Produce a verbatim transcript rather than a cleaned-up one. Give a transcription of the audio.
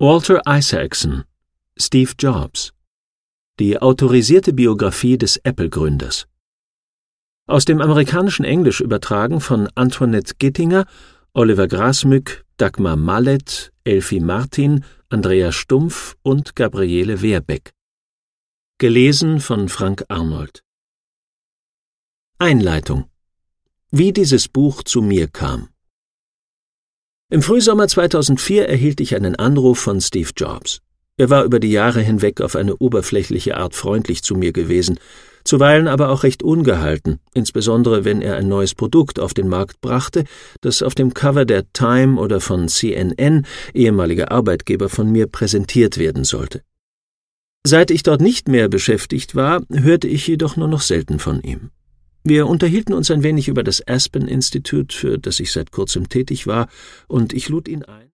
Walter Isaacson, Steve Jobs. Die autorisierte Biografie des Apple-Gründers. Aus dem amerikanischen Englisch übertragen von Antoinette Gittinger, Oliver Grasmück, Dagmar Mallet, Elfie Martin, Andrea Stumpf und Gabriele Wehrbeck. Gelesen von Frank Arnold. Einleitung. Wie dieses Buch zu mir kam. Im Frühsommer zweitausendvier erhielt ich einen Anruf von Steve Jobs. Er war über die Jahre hinweg auf eine oberflächliche Art freundlich zu mir gewesen, zuweilen aber auch recht ungehalten, insbesondere wenn er ein neues Produkt auf den Markt brachte, das auf dem Cover der Time oder von C N N, ehemaliger Arbeitgeber von mir, präsentiert werden sollte. Seit ich dort nicht mehr beschäftigt war, hörte ich jedoch nur noch selten von ihm. Wir unterhielten uns ein wenig über das Aspen Institute, für das ich seit kurzem tätig war, und ich lud ihn ein.